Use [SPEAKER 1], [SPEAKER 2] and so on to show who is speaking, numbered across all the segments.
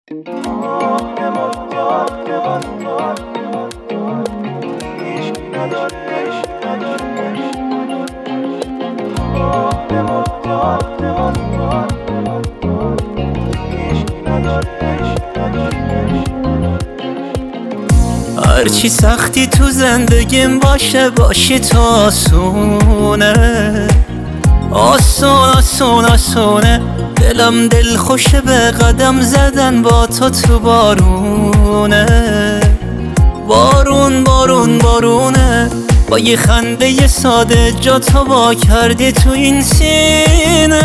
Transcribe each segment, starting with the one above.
[SPEAKER 1] هرچی سختی تو زندگیم باشه تو آسونه، آسونه. دلم دل خوشه به قدم زدن با تو بارونه. بارونه با یه خنده ساده جا تو وا کردی تو این سینه.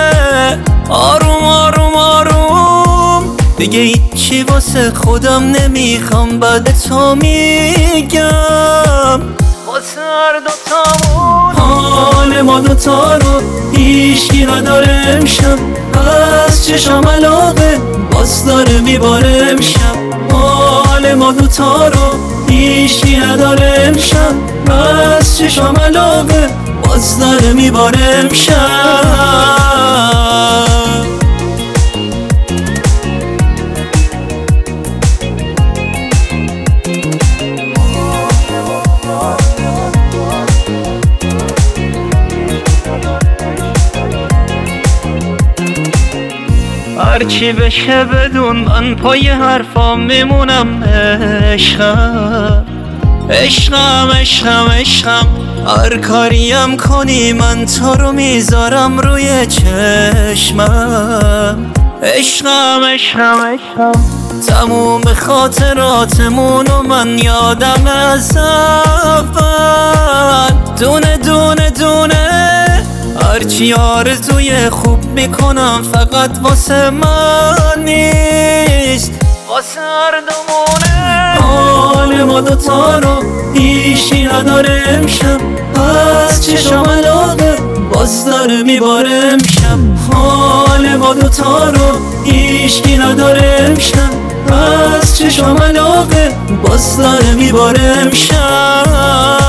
[SPEAKER 1] آروم دیگه هیچی واسه خودم نمیخوام، بعد تو میگم واسه هر دوتامون. حال ما دوتا رو هیچکی نداره امشب، از چشم علاقه باز داره میباره امشب. حال ما دوتا رو هیچکی نداره امشب، از چشم علاقه باز داره میباره امشب. هرچی بشه بدون من پای حرفام میمونم. عشقم هر کاریم کنی من تو رو میذارم روی چشمم. عشقم تموم خاطراتمون و من یادم از اول. دونه هرچی آرزوی خوب میکنم فقط واسه من نیست، واسه هر دومونه. حال ما دوتا رو هیچی نداره امشب، از چشم علاقه باز داره میباره امشب. حال ما دوتا رو هیچی نداره امشب، از چشم علاقه باز داره میباره امشب.